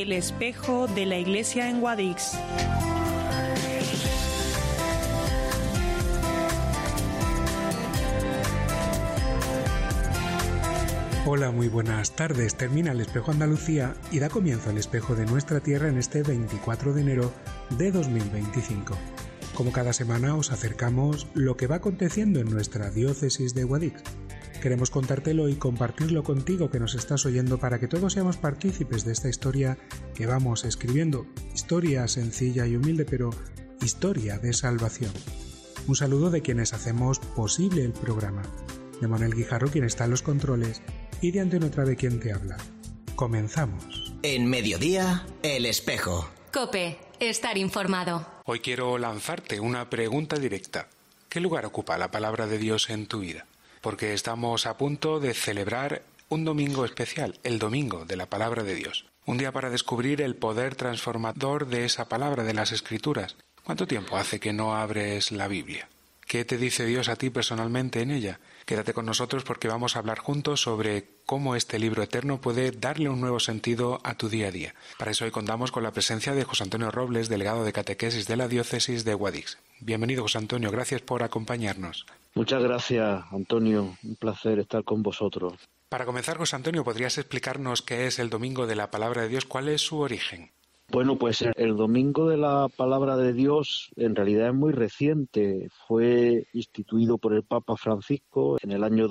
El espejo de la Iglesia en Guadix. Hola, muy buenas tardes. Termina el Espejo Andalucía y da comienzo el espejo de nuestra tierra en este 24 de enero de 2025. Como cada semana os acercamos lo que va aconteciendo en nuestra diócesis de Guadix. Queremos contártelo y compartirlo contigo que nos estás oyendo para que todos seamos partícipes de esta historia que vamos escribiendo. Historia sencilla y humilde, pero historia de salvación. Un saludo de quienes hacemos posible el programa. De Manuel Guijarro, quien está en los controles, y de Antonio Trave, quien te habla. Comenzamos. En Mediodía, El Espejo. COPE, estar informado. Hoy quiero lanzarte una pregunta directa. ¿Qué lugar ocupa la palabra de Dios en tu vida? Porque estamos a punto de celebrar un domingo especial, el Domingo de la Palabra de Dios. Un día para descubrir el poder transformador de esa palabra, de las Escrituras. ¿Cuánto tiempo hace que no abres la Biblia? ¿Qué te dice Dios a ti personalmente en ella? Quédate con nosotros porque vamos a hablar juntos sobre cómo este libro eterno puede darle un nuevo sentido a tu día a día. Para eso hoy contamos con la presencia de José Antonio Robles, delegado de Catequesis de la Diócesis de Guadix. Bienvenido, José Antonio, gracias por acompañarnos. Muchas gracias, Antonio. Un placer estar con vosotros. Para comenzar, José Antonio, ¿podrías explicarnos qué es el Domingo de la Palabra de Dios? ¿Cuál es su origen? Bueno, pues el Domingo de la Palabra de Dios en realidad es muy reciente. Fue instituido por el Papa Francisco en el año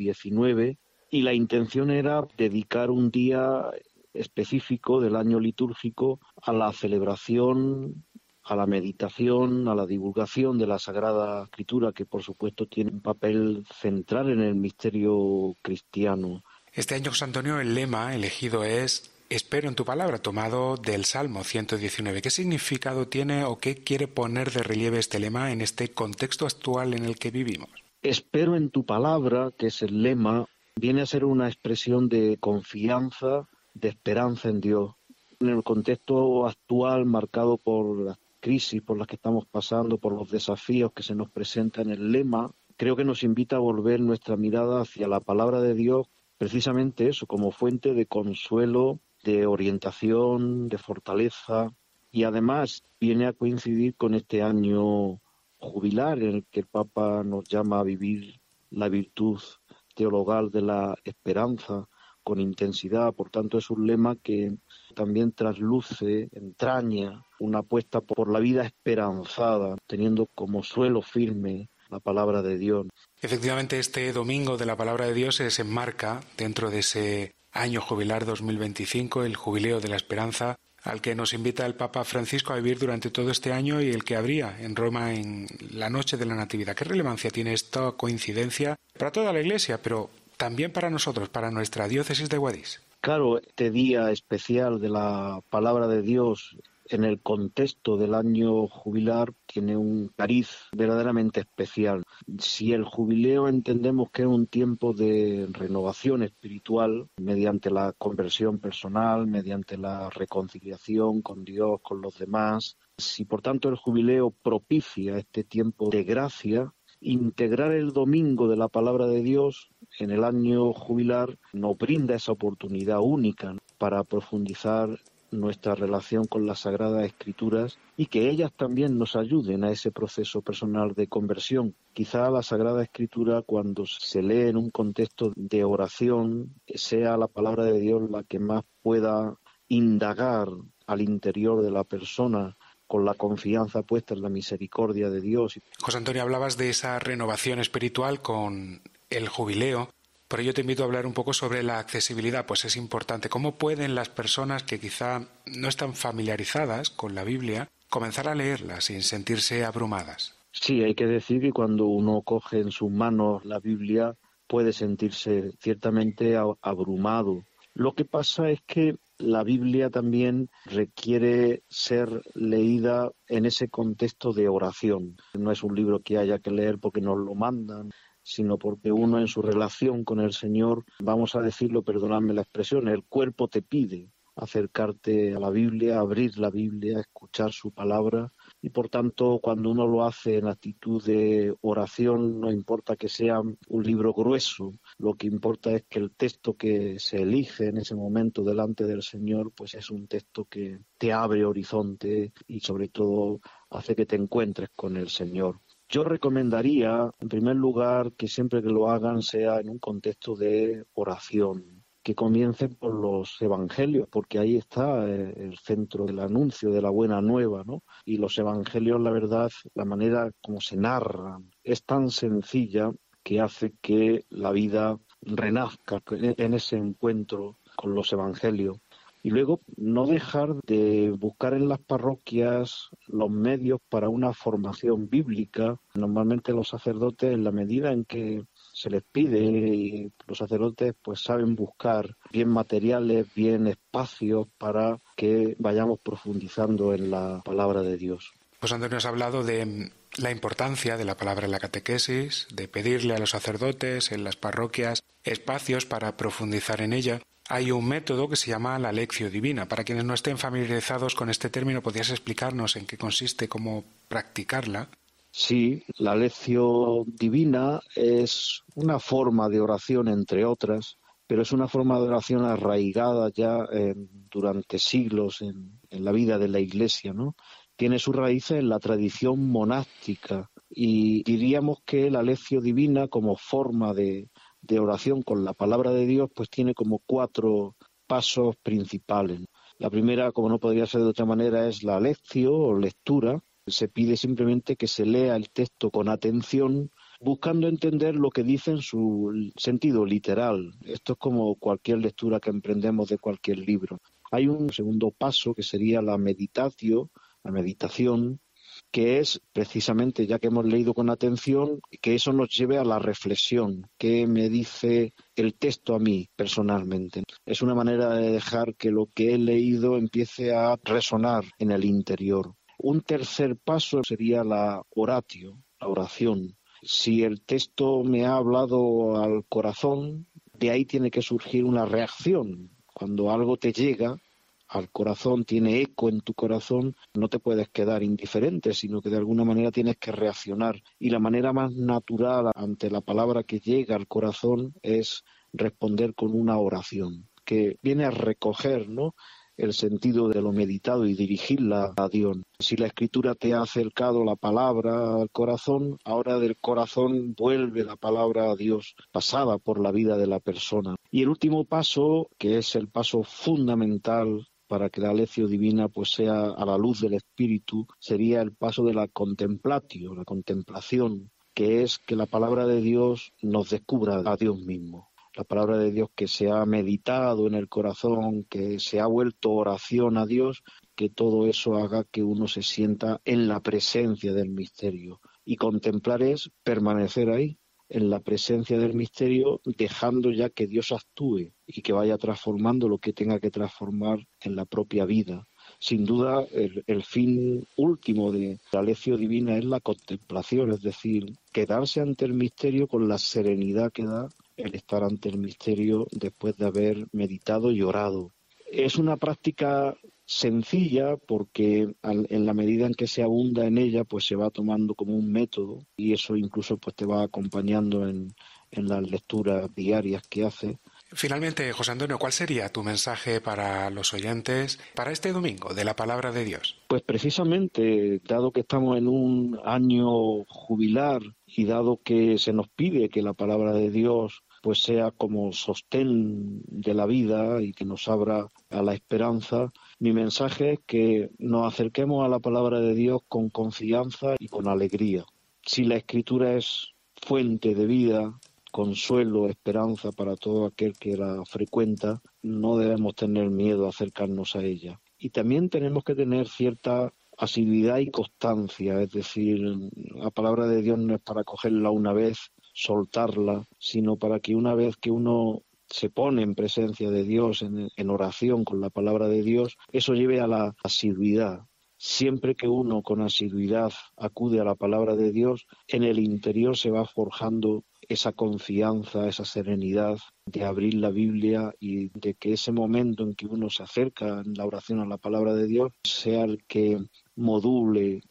2019 y la intención era dedicar un día específico del año litúrgico a la celebración, a la meditación, a la divulgación de la Sagrada Escritura, que por supuesto tiene un papel central en el misterio cristiano. Este año, José Antonio, el lema elegido es «Espero en tu palabra», tomado del Salmo 119. ¿Qué significado tiene o qué quiere poner de relieve este lema en este contexto actual en el que vivimos? Espero en tu palabra, que es el lema, viene a ser una expresión de confianza, de esperanza en Dios. En el contexto actual, marcado por las crisis por las que estamos pasando, por los desafíos que se nos presentan, el lema creo que nos invita a volver nuestra mirada hacia la palabra de Dios, precisamente eso, como fuente de consuelo, de orientación, de fortaleza, y además viene a coincidir con este año jubilar en el que el Papa nos llama a vivir la virtud teologal de la esperanza con intensidad. Por tanto, es un lema que también trasluce, entraña una apuesta por la vida esperanzada, teniendo como suelo firme la palabra de Dios. Efectivamente, este Domingo de la Palabra de Dios se enmarca dentro de ese año jubilar 2025, el Jubileo de la Esperanza, al que nos invita el Papa Francisco a vivir durante todo este año y el que habría en Roma en la noche de la Natividad. ¿Qué relevancia tiene esta coincidencia para toda la Iglesia, pero también para nosotros, para nuestra diócesis de Guadix? Claro, este día especial de la Palabra de Dios en el contexto del año jubilar tiene un cariz verdaderamente especial. Si el jubileo entendemos que es un tiempo de renovación espiritual mediante la conversión personal, mediante la reconciliación con Dios, con los demás, si por tanto el jubileo propicia este tiempo de gracia, integrar el domingo de la palabra de Dios en el año jubilar nos brinda esa oportunidad única para profundizar nuestra relación con las Sagradas Escrituras y que ellas también nos ayuden a ese proceso personal de conversión. Quizá la Sagrada Escritura, cuando se lee en un contexto de oración, sea la palabra de Dios la que más pueda indagar al interior de la persona con la confianza puesta en la misericordia de Dios. José Antonio, hablabas de esa renovación espiritual con el jubileo. Por ello te invito a hablar un poco sobre la accesibilidad, pues es importante. ¿Cómo pueden las personas que quizá no están familiarizadas con la Biblia comenzar a leerla sin sentirse abrumadas? Sí, hay que decir que cuando uno coge en sus manos la Biblia puede sentirse ciertamente abrumado. Lo que pasa es que la Biblia también requiere ser leída en ese contexto de oración. No es un libro que haya que leer porque nos lo mandan, sino porque uno en su relación con el Señor, vamos a decirlo, perdonadme la expresión, el cuerpo te pide acercarte a la Biblia, abrir la Biblia, escuchar su palabra y por tanto cuando uno lo hace en actitud de oración no importa que sea un libro grueso, lo que importa es que el texto que se elige en ese momento delante del Señor pues es un texto que te abre horizonte y sobre todo hace que te encuentres con el Señor. Yo recomendaría, en primer lugar, que siempre que lo hagan sea en un contexto de oración, que comiencen por los evangelios, porque ahí está el centro del anuncio de la buena nueva, ¿no? Y los evangelios, la verdad, la manera como se narran es tan sencilla que hace que la vida renazca en ese encuentro con los evangelios. Y luego no dejar de buscar en las parroquias los medios para una formación bíblica. Normalmente los sacerdotes, en la medida en que se les pide, y los sacerdotes pues saben buscar bien materiales, bien espacios para que vayamos profundizando en la palabra de Dios. Pues Antonio, has hablado de la importancia de la palabra en la catequesis, de pedirle a los sacerdotes en las parroquias espacios para profundizar en ella. Hay un método que se llama la lectio divina. Para quienes no estén familiarizados con este término, ¿podrías explicarnos en qué consiste, cómo practicarla? Sí, la lectio divina es una forma de oración, entre otras, pero es una forma de oración arraigada ya durante siglos en la vida de la Iglesia, ¿no? Tiene sus raíces en la tradición monástica y diríamos que la lectio divina como forma de oración con la palabra de Dios, pues tiene como 4 pasos principales. La primera, como no podría ser de otra manera, es la lectio o lectura. Se pide simplemente que se lea el texto con atención, buscando entender lo que dice en su sentido literal. Esto es como cualquier lectura que emprendemos de cualquier libro. Hay un segundo paso que sería la meditatio, la meditación, que es precisamente, ya que hemos leído con atención, que eso nos lleve a la reflexión. ¿Qué me dice el texto a mí personalmente? Es una manera de dejar que lo que he leído empiece a resonar en el interior. Un tercer paso sería la oratio, la oración. Si el texto me ha hablado al corazón, de ahí tiene que surgir una reacción. Cuando algo te llega al corazón, tiene eco en tu corazón, no te puedes quedar indiferente, sino que de alguna manera tienes que reaccionar. Y la manera más natural ante la palabra que llega al corazón es responder con una oración, que viene a recoger, ¿no?, el sentido de lo meditado y dirigirla a Dios. Si la Escritura te ha acercado la palabra al corazón, ahora del corazón vuelve la palabra a Dios, pasada por la vida de la persona. Y el último paso, que es el paso fundamental para que la lectio divina pues sea a la luz del Espíritu, sería el paso de la contemplatio, la contemplación, que es que la palabra de Dios nos descubra a Dios mismo. La palabra de Dios que se ha meditado en el corazón, que se ha vuelto oración a Dios, que todo eso haga que uno se sienta en la presencia del misterio. Y contemplar es permanecer ahí, en la presencia del misterio, dejando ya que Dios actúe y que vaya transformando lo que tenga que transformar en la propia vida. Sin duda, el fin último de la lectio divina es la contemplación, es decir, quedarse ante el misterio con la serenidad que da el estar ante el misterio después de haber meditado y orado. Es una práctica sencilla porque en la medida en que se abunda en ella, pues se va tomando como un método y eso incluso pues te va acompañando en las lecturas diarias que haces. Finalmente, José Antonio, ¿cuál sería tu mensaje para los oyentes para este domingo de la Palabra de Dios? Pues precisamente, dado que estamos en un año jubilar y dado que se nos pide que la Palabra de Dios pues sea como sostén de la vida y que nos abra a la esperanza, mi mensaje es que nos acerquemos a la Palabra de Dios con confianza y con alegría. Si la Escritura es fuente de vida, consuelo, esperanza para todo aquel que la frecuenta, no debemos tener miedo a acercarnos a ella. Y también tenemos que tener cierta asiduidad y constancia, es decir, la palabra de Dios no es para cogerla una vez, soltarla, sino para que una vez que uno se pone en presencia de Dios, en oración con la palabra de Dios, eso lleve a la asiduidad. Siempre que uno con asiduidad acude a la palabra de Dios, en el interior se va forjando esa confianza, esa serenidad de abrir la Biblia y de que ese momento en que uno se acerca en la oración a la palabra de Dios sea el que module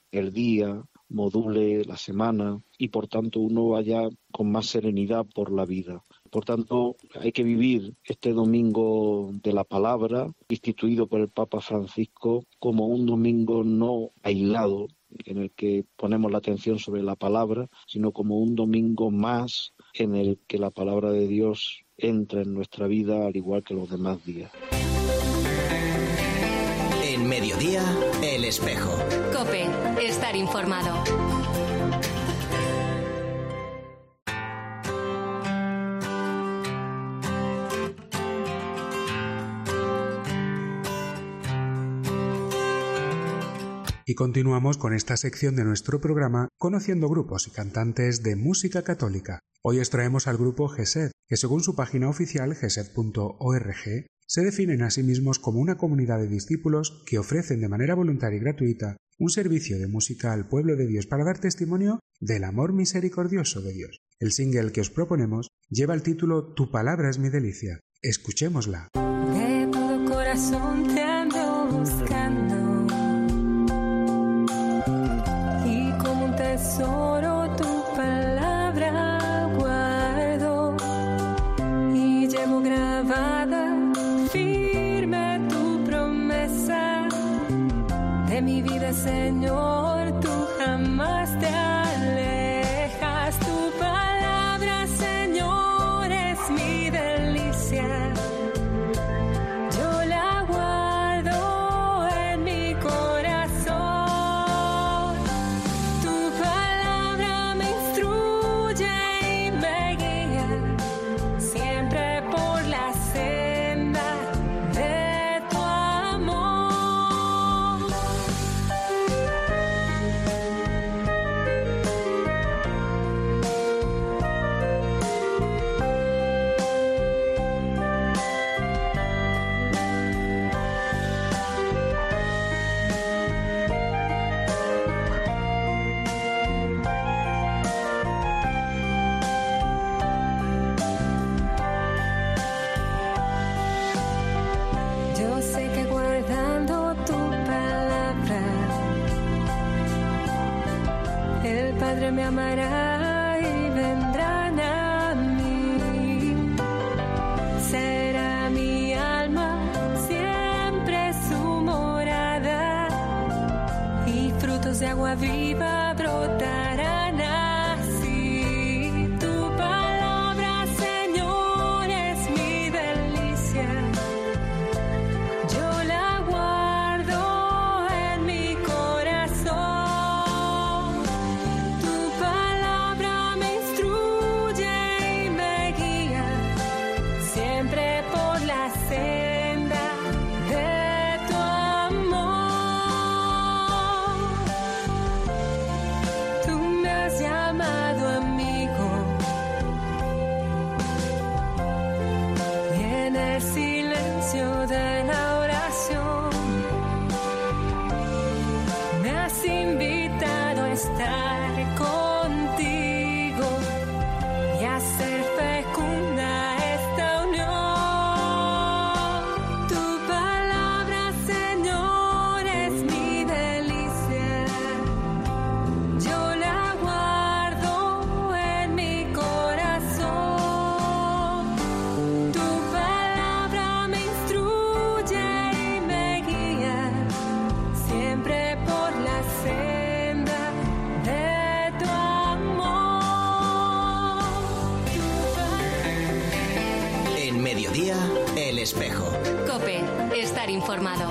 el día, module la semana y por tanto uno vaya con más serenidad por la vida. Por tanto, hay que vivir este domingo de la palabra, instituido por el Papa Francisco, como un domingo no aislado, en el que ponemos la atención sobre la palabra, sino como un domingo más en el que la palabra de Dios entra en nuestra vida al igual que los demás días. En Mediodía, El Espejo. COPE, estar informado. Y continuamos con esta sección de nuestro programa conociendo grupos y cantantes de música católica. Hoy os traemos al grupo GESED, que según su página oficial gesed.org se definen a sí mismos como una comunidad de discípulos que ofrecen de manera voluntaria y gratuita un servicio de música al pueblo de Dios para dar testimonio del amor misericordioso de Dios. El single que os proponemos lleva el título Tu palabra es mi delicia. Escuchémosla. De todo corazón te ando buscando. Tesoro tu palabra guardo y llevo grabada firme tu promesa de mi vida, Señor, tú jamás te alejas. Tu palabra, Señor, es mi delicia. Yo la guardo en mi corazón. Me amará y vendrán a mí. Será mi alma siempre su morada y frutos de agua viva brotarán así. Tu palabra, Señor, es mi delicia. Yo la guardo en mi corazón. De la oración me has invitado a estar contigo y a hacer fecunda esta unión. Tu palabra, Señor, es mi delicia. Yo la guardo en mi corazón. Tu palabra me y me guía siempre por la senda de tu amor. En Mediodía, El Espejo. COPE, estar informado.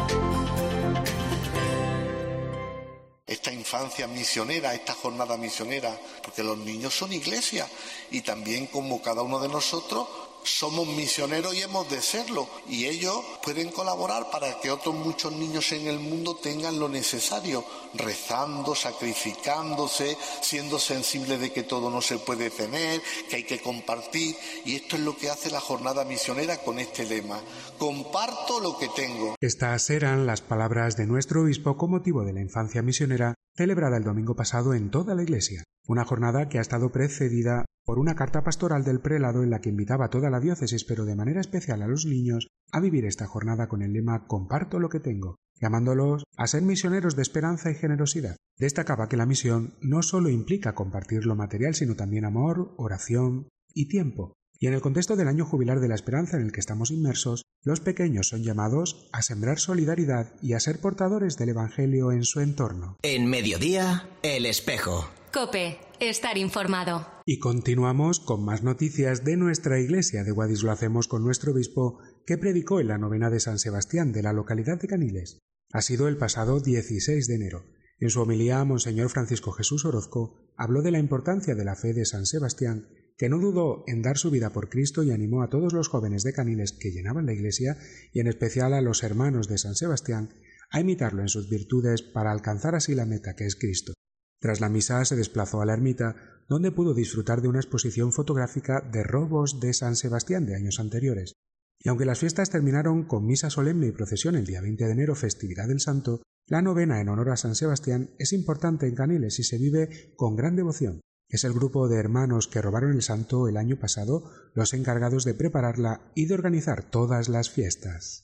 Esta infancia misionera, esta jornada misionera, porque los niños son iglesia y también como cada uno de nosotros somos misioneros y hemos de serlo, y ellos pueden colaborar para que otros muchos niños en el mundo tengan lo necesario, rezando, sacrificándose, siendo sensibles de que todo no se puede tener, que hay que compartir, y esto es lo que hace la jornada misionera con este lema: comparto lo que tengo. Estas eran las palabras de nuestro obispo con motivo de la infancia misionera celebrada el domingo pasado en toda la Iglesia, una jornada que ha estado precedida por una carta pastoral del prelado en la que invitaba a toda la diócesis, pero de manera especial a los niños, a vivir esta jornada con el lema «Comparto lo que tengo». llamándolos a ser misioneros de esperanza y generosidad. Destacaba que la misión no solo implica compartir lo material, sino también amor, oración y tiempo. Y en el contexto del año jubilar de la esperanza en el que estamos inmersos, los pequeños son llamados a sembrar solidaridad y a ser portadores del Evangelio en su entorno. En Mediodía, El Espejo. COPE. Estar informado. Y continuamos con más noticias de nuestra iglesia de Guadix. Lo hacemos con nuestro obispo, que predicó en la novena de San Sebastián de la localidad de Caniles. Ha sido el pasado 16 de enero. En su homilía, Monseñor Francisco Jesús Orozco habló de la importancia de la fe de San Sebastián, que no dudó en dar su vida por Cristo y animó a todos los jóvenes de Caniles que llenaban la iglesia, y en especial a los hermanos de San Sebastián, a imitarlo en sus virtudes para alcanzar así la meta que es Cristo. Tras la misa se desplazó a la ermita, donde pudo disfrutar de una exposición fotográfica de robos de San Sebastián de años anteriores. Y aunque las fiestas terminaron con misa solemne y procesión el día 20 de enero, festividad del Santo, la novena en honor a San Sebastián es importante en Caniles y se vive con gran devoción. Es el grupo de hermanos que robaron el santo el año pasado los encargados de prepararla y de organizar todas las fiestas.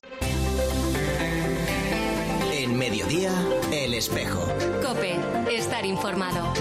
En Mediodía, El Espejo. COPE. Estar informado.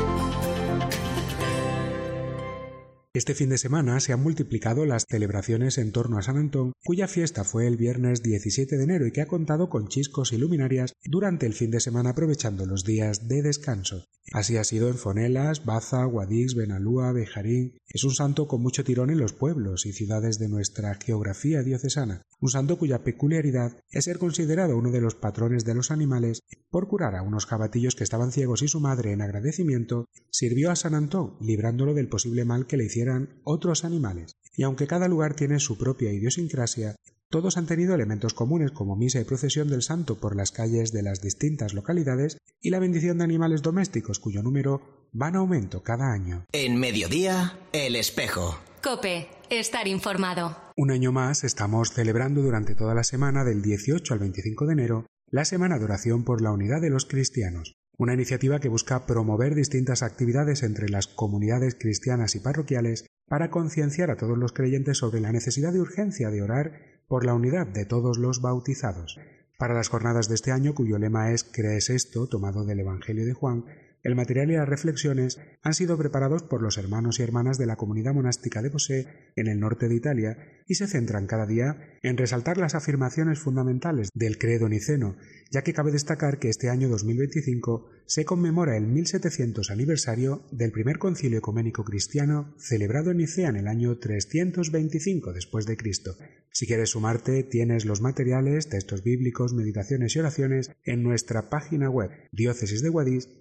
Este fin de semana se han multiplicado las celebraciones en torno a San Antón, cuya fiesta fue el viernes 17 de enero y que ha contado con chiscos y luminarias durante el fin de semana aprovechando los días de descanso. Así ha sido en Fonelas, Baza, Guadix, Benalúa, Bejarín. Es un santo con mucho tirón en los pueblos y ciudades de nuestra geografía diocesana, un santo cuya peculiaridad es ser considerado uno de los patrones de los animales por curar a unos jabatillos que estaban ciegos y su madre, en agradecimiento, sirvió a San Antón, librándolo del posible mal que le hicieran otros animales. Y aunque cada lugar tiene su propia idiosincrasia, todos han tenido elementos comunes como misa y procesión del santo por las calles de las distintas localidades y la bendición de animales domésticos cuyo número va en aumento cada año. En Mediodía, El Espejo. COPE. Estar informado. Un año más estamos celebrando durante toda la semana del 18 al 25 de enero la Semana de Oración por la Unidad de los Cristianos, una iniciativa que busca promover distintas actividades entre las comunidades cristianas y parroquiales para concienciar a todos los creyentes sobre la necesidad de urgencia de orar por la unidad de todos los bautizados. Para las jornadas de este año, cuyo lema es «¿Crees esto?», tomado del Evangelio de Juan, el material y las reflexiones han sido preparados por los hermanos y hermanas de la comunidad monástica de Bosé, en el norte de Italia, y se centran cada día en resaltar las afirmaciones fundamentales del credo niceno, ya que cabe destacar que este año 2025 se conmemora el 1700 aniversario del primer concilio ecuménico cristiano celebrado en Nicea en el año 325 después de Cristo. Si quieres sumarte, tienes los materiales, textos bíblicos, meditaciones y oraciones en nuestra página web diócesisdeguadix.es.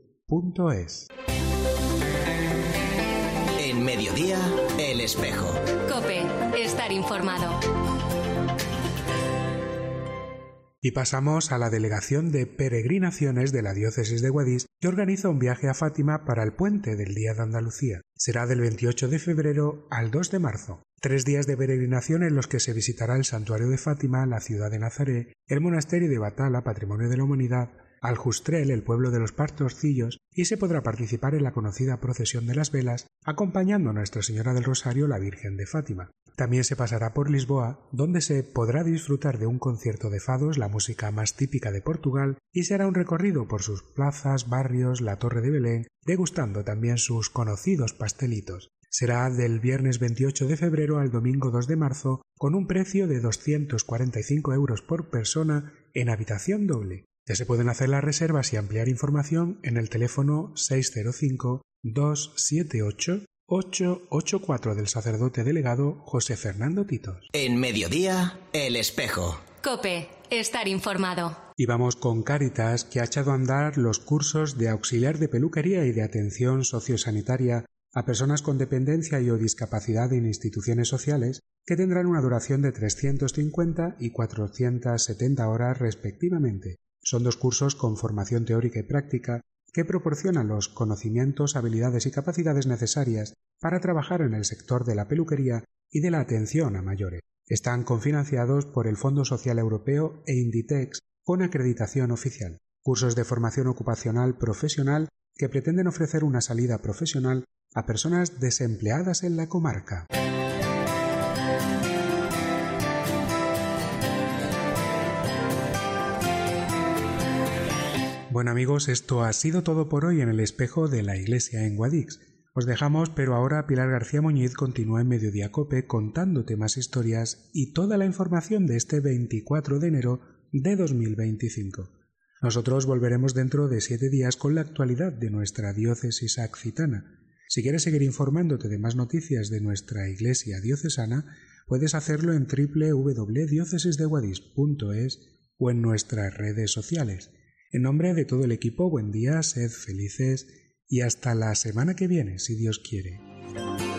En Mediodía, El Espejo. COPE. Estar informado. Y pasamos a la delegación de peregrinaciones de la diócesis de Guadix, que organiza un viaje a Fátima para el puente del Día de Andalucía. Será del 28 de febrero al 2 de marzo. 3 días de peregrinación en los que se visitará el santuario de Fátima, la ciudad de Nazaret, el monasterio de Batala, Patrimonio de la Humanidad, Aljustrel, el pueblo de los Pastorcillos, y se podrá participar en la conocida procesión de las velas, acompañando a Nuestra Señora del Rosario, la Virgen de Fátima. También se pasará por Lisboa, donde se podrá disfrutar de un concierto de fados, la música más típica de Portugal, y se hará un recorrido por sus plazas, barrios, la Torre de Belén, degustando también sus conocidos pastelitos. Será del viernes 28 de febrero al domingo 2 de marzo, con un precio de 245 € por persona en habitación doble. Ya se pueden hacer las reservas y ampliar información en el teléfono 605-278-884 del sacerdote delegado José Fernando Titos. En Mediodía, El Espejo. COPE. Estar informado. Y vamos con Cáritas, que ha echado a andar los cursos de auxiliar de peluquería y de atención sociosanitaria a personas con dependencia y o discapacidad en instituciones sociales, que tendrán una duración de 350 y 470 horas respectivamente. Son 2 cursos con formación teórica y práctica que proporcionan los conocimientos, habilidades y capacidades necesarias para trabajar en el sector de la peluquería y de la atención a mayores. Están cofinanciados por el Fondo Social Europeo e Inditex con acreditación oficial. Cursos de formación ocupacional profesional que pretenden ofrecer una salida profesional a personas desempleadas en la comarca. Bueno amigos, esto ha sido todo por hoy en el espejo de la Iglesia en Guadix. Os dejamos, pero ahora Pilar García Muñiz continúa en Mediodía Cope contándote más historias y toda la información de este 24 de enero de 2025. Nosotros volveremos dentro de 7 días con la actualidad de nuestra diócesis accitana. Si quieres seguir informándote de más noticias de nuestra Iglesia diocesana, puedes hacerlo en www.diocesisdeguadix.es o en nuestras redes sociales. En nombre de todo el equipo, buen día, sed felices y hasta la semana que viene, si Dios quiere.